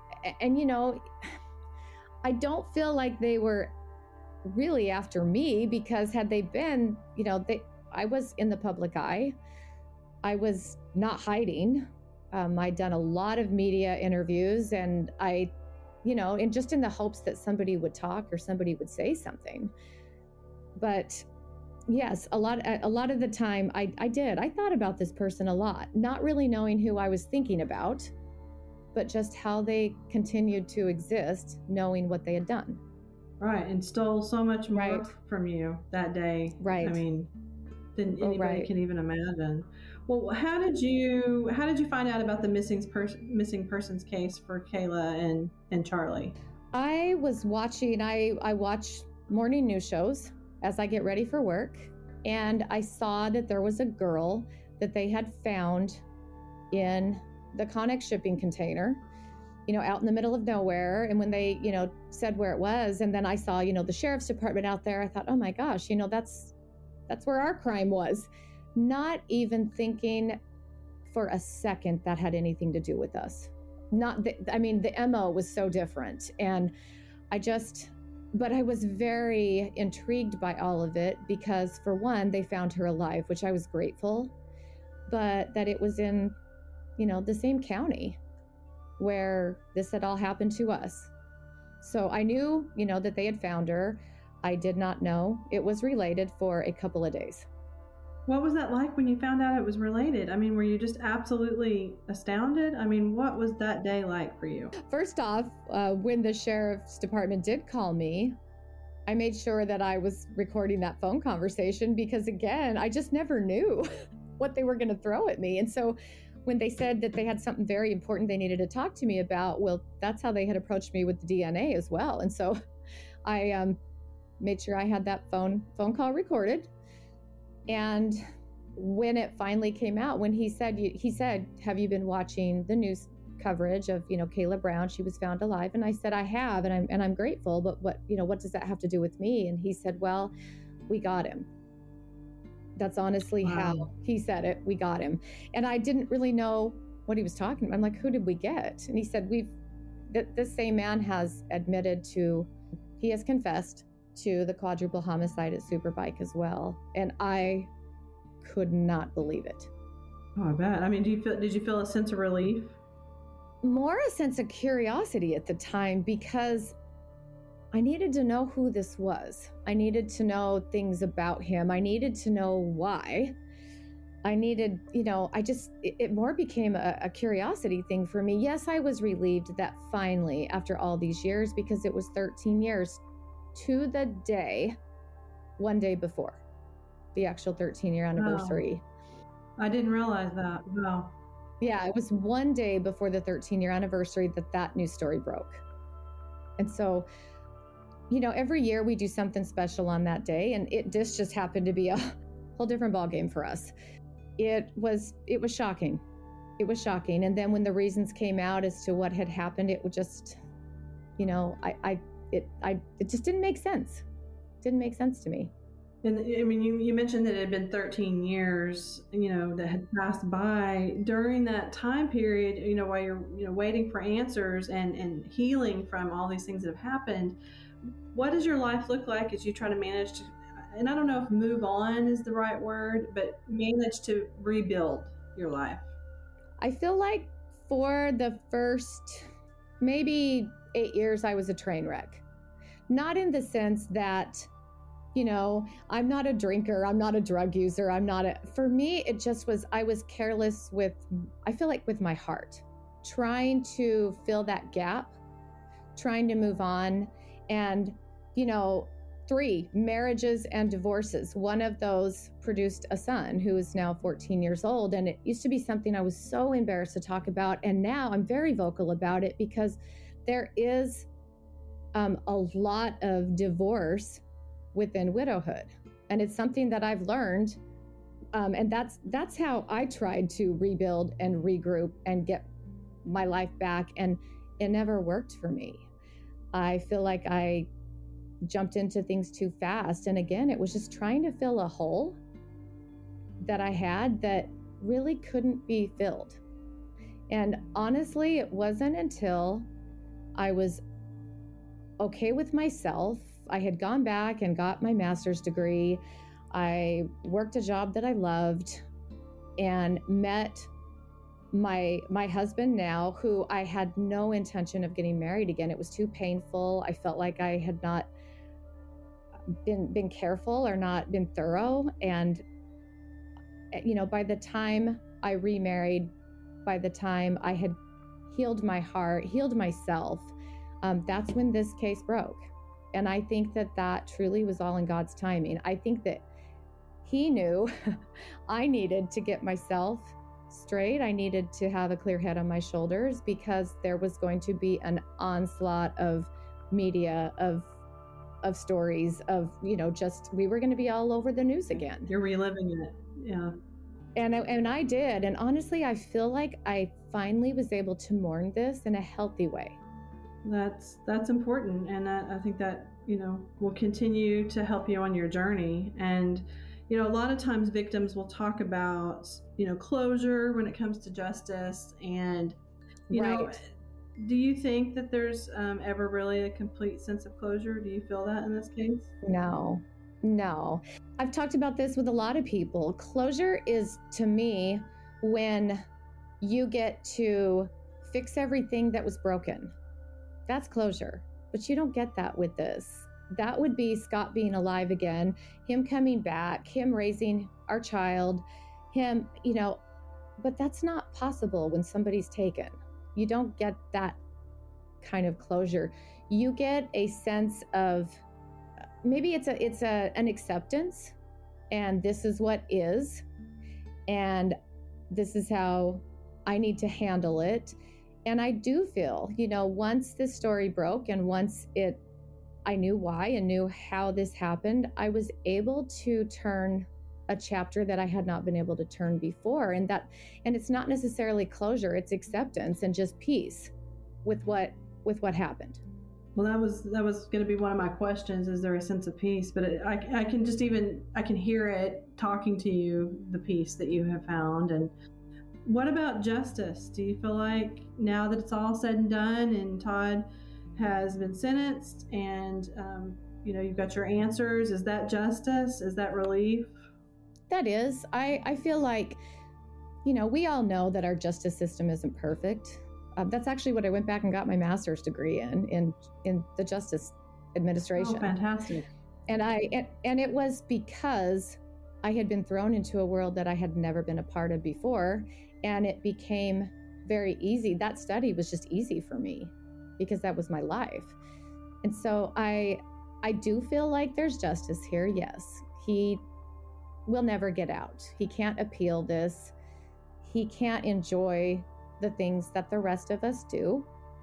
I don't feel like they were really after me, because had they been, I was in the public eye. I was not hiding. I'd done a lot of media interviews, and and just in the hopes that somebody would talk or somebody would say something. But yes, a lot of the time I did. I thought about this person a lot, not really knowing who I was thinking about, but just how they continued to exist, knowing what they had done. Right, and stole so much more from you that day. Right. Than anybody can even imagine. Well, how did you find out about the missing persons case for Kayla and Charlie? I was watching. I watch morning news shows as I get ready for work, and I saw that there was a girl that they had found in the Connex shipping container, out in the middle of nowhere. And when they, said where it was, and then I saw, the sheriff's department out there, I thought, oh my gosh, that's where our crime was. Not even thinking for a second that had anything to do with us. The MO was so different. And but I was very intrigued by all of it, because for one, they found her alive, which I was grateful, but that it was in, the same county where this had all happened to us. So I knew, that they had found her. I did not know it was related for a couple of days. What was that like when you found out it was related? Were you just absolutely astounded? What was that day like for you? First off, when the sheriff's department did call me, I made sure that I was recording that phone conversation, because again, I just never knew what they were going to throw at me. And so when they said that they had something very important they needed to talk to me about, well, that's how they had approached me with the DNA as well. And so I made sure I had that phone call recorded. And when it finally came out, when he said, have you been watching the news coverage of, Kayla Brown? She was found alive. And I said, I have, and I'm grateful, but what does that have to do with me? And he said, well, we got him. That's honestly how he said it. We got him. And I didn't really know what he was talking about. I'm like, who did we get? And he said, this same man has he has confessed to the quadruple homicide at Superbike as well. And I could not believe it. Oh, I bet. Did you feel a sense of relief? More a sense of curiosity at the time, because I needed to know who this was. I needed to know things about him. I needed to know why. I needed, it more became a curiosity thing for me. Yes, I was relieved that finally, after all these years, because it was 13 years to the day, one day before the actual 13-year anniversary. Oh, I didn't realize that. Wow. Yeah, it was one day before the 13-year anniversary that news story broke. And so, every year we do something special on that day, and this just happened to be a whole different ballgame for us. it was shocking. It was shocking. And then when the reasons came out as to what had happened, it would just, it just didn't make sense. Didn't make sense to me. And I mean, you mentioned that it had been 13 years, that had passed by. During that time period, while you're, waiting for answers and healing from all these things that have happened, what does your life look like as you try to manage to, and I don't know if move on is the right word, but manage to rebuild your life? I feel like for the first maybe 8 years, I was a train wreck. Not in the sense that, I'm not a drinker, I'm not a drug user, for me, it just was, I was careless with my heart, trying to fill that gap, trying to move on. And, 3 marriages and divorces. One of those produced a son who is now 14 years old. And it used to be something I was so embarrassed to talk about. And now I'm very vocal about it because there is a lot of divorce within widowhood. And it's something that I've learned. And that's how I tried to rebuild and regroup and get my life back. And it never worked for me. I feel like I jumped into things too fast. And again, it was just trying to fill a hole that I had that really couldn't be filled. And honestly, it wasn't until I was okay with myself. I had gone back and got my master's degree. I worked a job that I loved and met my husband now, who I had no intention of getting married again. It was too painful. I felt like I had not been careful or not been thorough. And, by the time I remarried, by the time I had healed my heart, healed myself, that's when this case broke. And I think that truly was all in God's timing. I think that He knew I needed to get myself straight. I needed to have a clear head on my shoulders because there was going to be an onslaught of media, of stories of, we were going to be all over the news again. You're reliving it. Yeah. And I did. And honestly, I feel like I finally was able to mourn this in a healthy way. That's important. And I think that, will continue to help you on your journey. And, a lot of times victims will talk about, closure when it comes to justice. And, right. Do you think that there's ever really a complete sense of closure? Do you feel that in this case? No. I've talked about this with a lot of people. Closure is, to me, when you get to fix everything that was broken. That's closure. But you don't get that with this. That would be Scott being alive again, him coming back, him raising our child, him, but that's not possible when somebody's taken. You don't get that kind of closure. You get a sense of maybe it's an acceptance, and this is what is, and this is how I need to handle it. And I do feel, once this story broke and once I knew why and knew how this happened, I was able to turn a chapter that I had not been able to turn before. And it's not necessarily closure, it's acceptance and just peace with what happened. Well, that was going to be one of my questions. Is there a sense of peace? But I can hear it talking to you, the peace that you have found. And what about justice? Do you feel like now that it's all said and done and Todd has been sentenced and, you've got your answers, is that justice? Is that relief? That is. I feel like, we all know that our justice system isn't perfect. That's actually what I went back and got my master's degree in the Justice Administration. Oh, fantastic. And it was because I had been thrown into a world that I had never been a part of before, and it became very easy. That study was just easy for me because that was my life. And so I do feel like there's justice here. Yes. He will never get out. He can't appeal this. He can't enjoy the things that the rest of us do.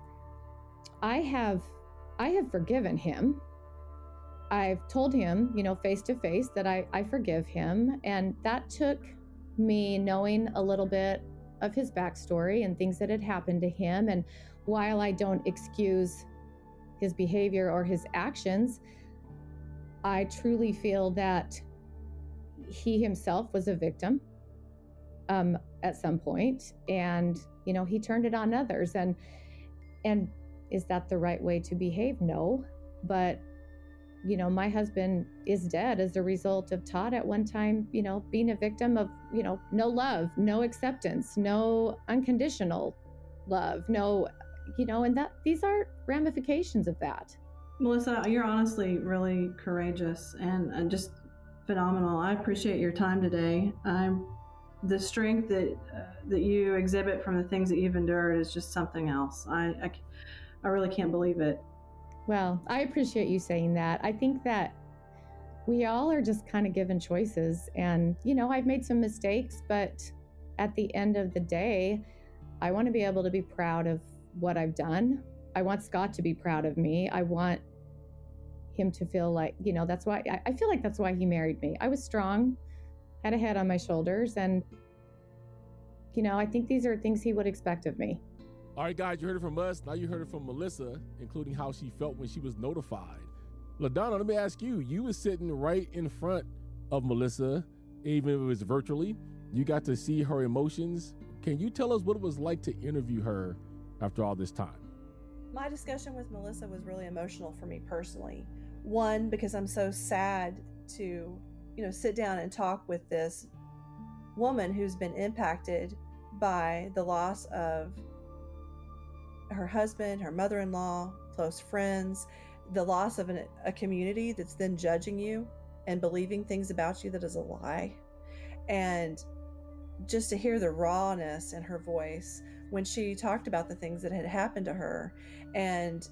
I have forgiven him. I've told him, face to face that I forgive him. And that took me knowing a little bit of his backstory and things that had happened to him. And while I don't excuse his behavior or his actions, I truly feel that he himself was a victim at some point, and he turned it on others. And is that the right way to behave? No, but my husband is dead as a result of Todd at one time, being a victim of, no love, no acceptance, no unconditional love, no, and that these are ramifications of that. Melissa, you're honestly really courageous and just phenomenal. I appreciate your time today. The strength that you exhibit from the things that you've endured is just something else. I really can't believe it. Well, I appreciate you saying that. I think that we all are just kind of given choices, and I've made some mistakes, but at the end of the day, I want to be able to be proud of what I've done. I want Scott to be proud of me. I want him to feel like, that's why I feel like that's why he married me. I was strong, had a head on my shoulders, and I think these are things he would expect of me. All right, guys, you heard it from us. Now you heard it from Melissa, including how she felt when she was notified. LaDonna, let me ask you, you were sitting right in front of Melissa, even if it was virtually. You got to see her emotions. Can you tell us what it was like to interview her after all this time? My discussion with Melissa was really emotional for me personally. One, because I'm so sad to, sit down and talk with this woman who's been impacted by the loss of her husband, her mother-in-law, close friends, the loss of a community that's then judging you and believing things about you that is a lie. And just to hear the rawness in her voice when she talked about the things that had happened to her. And,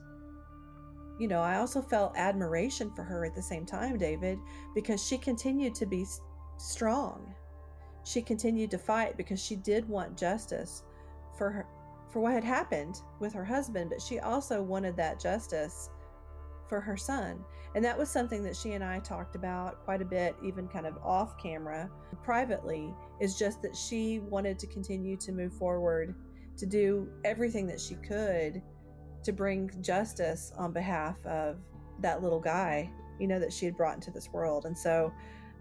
I also felt admiration for her at the same time, David, because she continued to be strong. She continued to fight because she did want justice for what had happened with her husband, but she also wanted that justice for her son. And that was something that she and I talked about quite a bit, even kind of off camera, privately, is just that she wanted to continue to move forward, to do everything that she could to bring justice on behalf of that little guy, that she had brought into this world. And so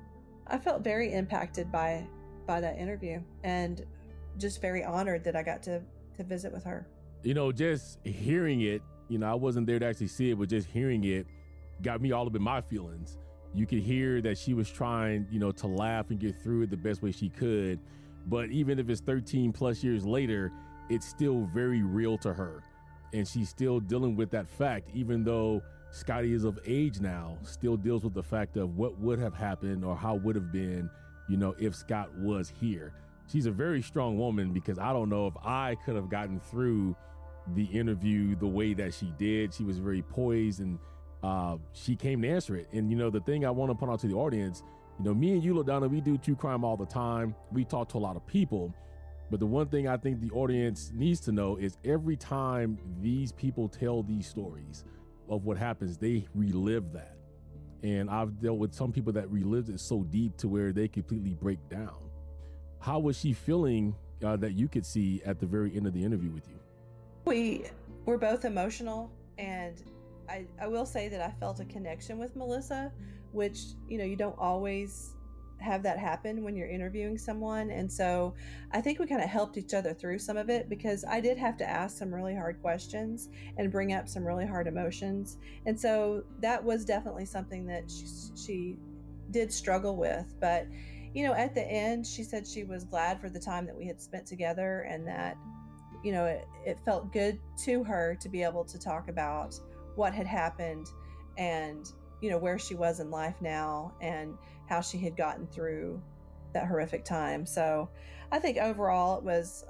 I felt very impacted by that interview, and just very honored that I got to visit with her. Just hearing it, I wasn't there to actually see it, but just hearing it got me all up in my feelings. You could hear that she was trying, to laugh and get through it the best way she could. But even if it's 13 plus years later, it's still very real to her. And she's still dealing with that fact, even though Scotty is of age now, still deals with the fact of what would have happened or how would have been, if Scott was here. She's a very strong woman, because I don't know if I could have gotten through the interview the way that she did. She was very poised, and she came to answer it. And, the thing I want to point out to the audience, me and you, LaDonna, we do true crime all the time. We talk to a lot of people. But the one thing I think the audience needs to know is every time these people tell these stories of what happens, they relive that. And I've dealt with some people that relived it so deep to where they completely break down. How was she feeling that you could see at the very end of the interview with you? We were both emotional, and I will say that I felt a connection with Melissa, which, you don't always have that happen when you're interviewing someone. And so I think we kind of helped each other through some of it, because I did have to ask some really hard questions and bring up some really hard emotions. And so that was definitely something that she did struggle with. But, at the end, she said she was glad for the time that we had spent together, and that, it felt good to her to be able to talk about what had happened and, where she was in life now and how she had gotten through that horrific time. So I think overall it was,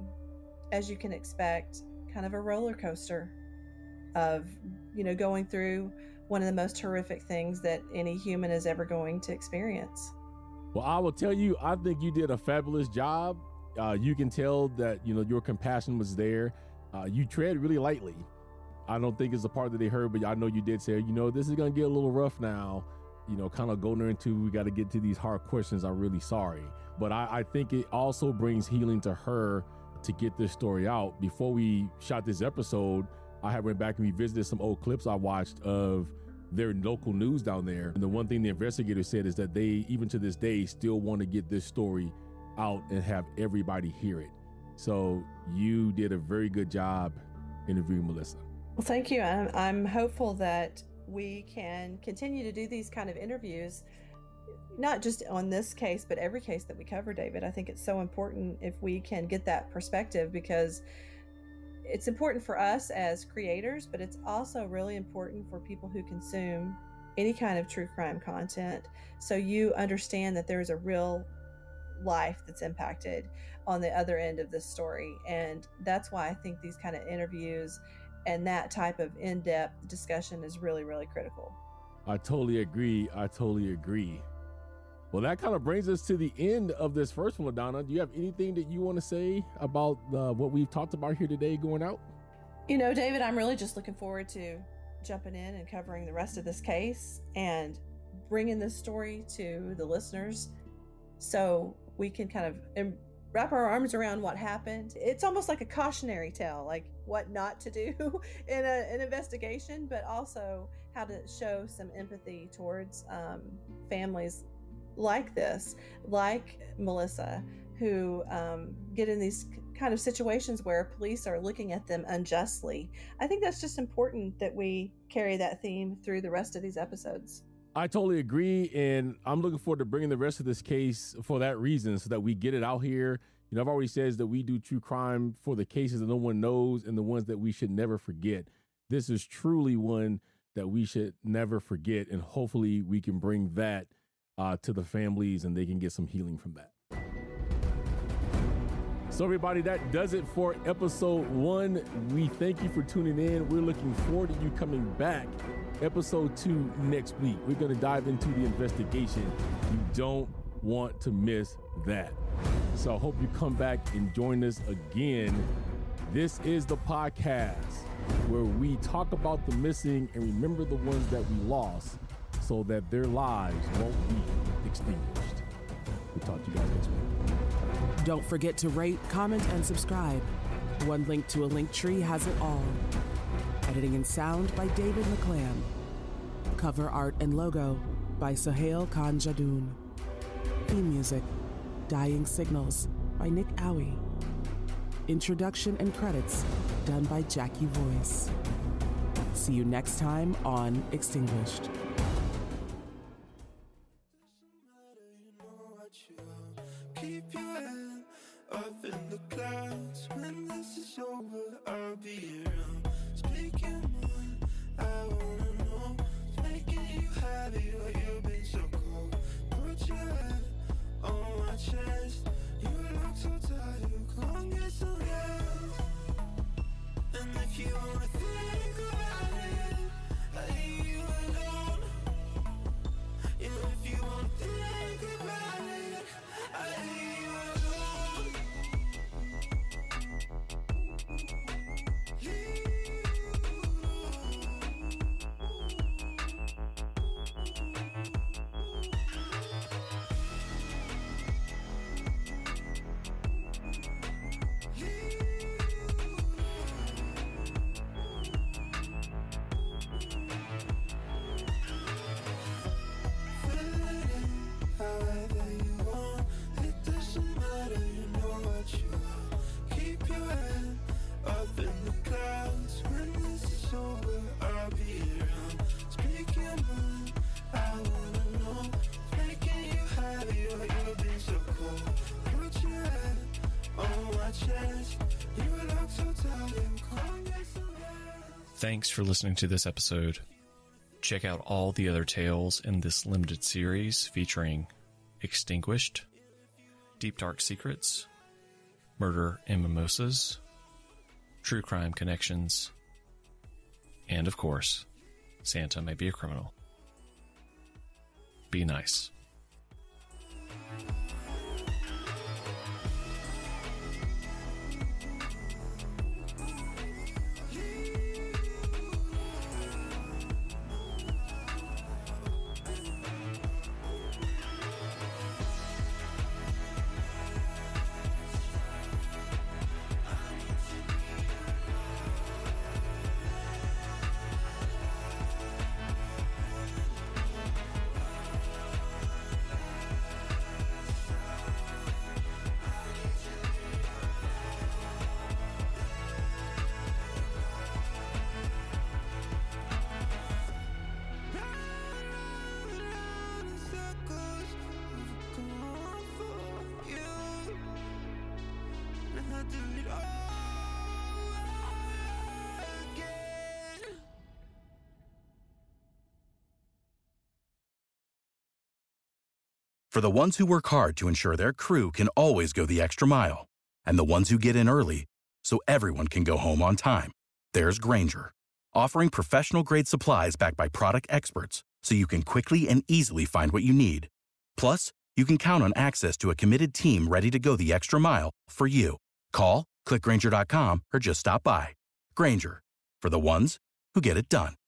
as you can expect, kind of a roller coaster of, going through one of the most horrific things that any human is ever going to experience. Well, I will tell you, I think you did a fabulous job. You can tell that, your compassion was there. You tread really lightly. I don't think it's the part that they heard, but I know you did say, this is going to get a little rough now. kind of going into, we got to get to these hard questions. I'm really sorry. But I think it also brings healing to her to get this story out. Before we shot this episode, I had went back and revisited some old clips I watched of their local news down there. And the one thing the investigator said is that they, even to this day, still want to get this story out and have everybody hear it. So you did a very good job interviewing Melissa. Well, thank you. I'm hopeful that we can continue to do these kind of interviews, not just on this case, but every case that we cover, David. I think it's so important if we can get that perspective, because it's important for us as creators, but it's also really important for people who consume any kind of true crime content. So you understand that there's a real life that's impacted on the other end of this story. And that's why I think these kind of interviews and that type of in-depth discussion is really, really critical. I totally agree. Well, that kind of brings us to the end of this first one, LaDonna. Do you have anything that you want to say about what we've talked about here today going out? David, I'm really just looking forward to jumping in and covering the rest of this case and bringing this story to the listeners so we can kind of wrap our arms around what happened. It's almost like a cautionary tale, like what not to do in an investigation, but also how to show some empathy towards families like this, like Melissa, who get in these kind of situations where police are looking at them unjustly. I think that's just important that we carry that theme through the rest of these episodes. I totally agree, and I'm looking forward to bringing the rest of this case for that reason, so that we get it out here. I've already said that we do true crime for the cases that no one knows and the ones that we should never forget. This is truly one that we should never forget, and hopefully we can bring that to the families and they can get some healing from that. So everybody, that does it for episode 1. We thank you for tuning in. We're looking forward to you coming back. Episode 2 next week. We're going to dive into the investigation. You don't want to miss that. So I hope you come back and join us again. This is the podcast where we talk about the missing and remember the ones that we lost so that their lives won't be extinguished. We'll talk to you guys next week. Don't forget to rate, comment, and subscribe. One link to a link tree has it all. Editing and sound by David McClam. Cover art and logo by Sohail Khan Jadoon. Theme music, Dying Signals by Nick Owie. Introduction and credits done by Jackie Voice. See you next time on Extinguished. Keep your head up in the clouds. When this is over, I'll be around. Speak your mind, I wanna know. Making you happy, but you've been so cold. Put your head on my chest. You look so tired, come on, get some rest. And if you wanna think about it, I leave you alone. You know, if you wanna think about it, I leave you alone. However you want, it doesn't matter, you know what you want. Keep your head up in the clouds. When this is over, I'll be around. Speak your mind, I wanna know. Making you happy, but you've been so cold. Put your head on my chest. You look so tired, come on, get some rest. Thanks for listening to this episode. Check out all the other tales in this limited series featuring Extinguished, Deep Dark Secrets, Murder and Mimosas, True Crime Connections, and of course, Santa May Be a Criminal. Be nice. For the ones who work hard to ensure their crew can always go the extra mile, and the ones who get in early so everyone can go home on time, there's Grainger, offering professional-grade supplies backed by product experts so you can quickly and easily find what you need. Plus, you can count on access to a committed team ready to go the extra mile for you. Call, click Grainger.com, or just stop by. Grainger, for the ones who get it done.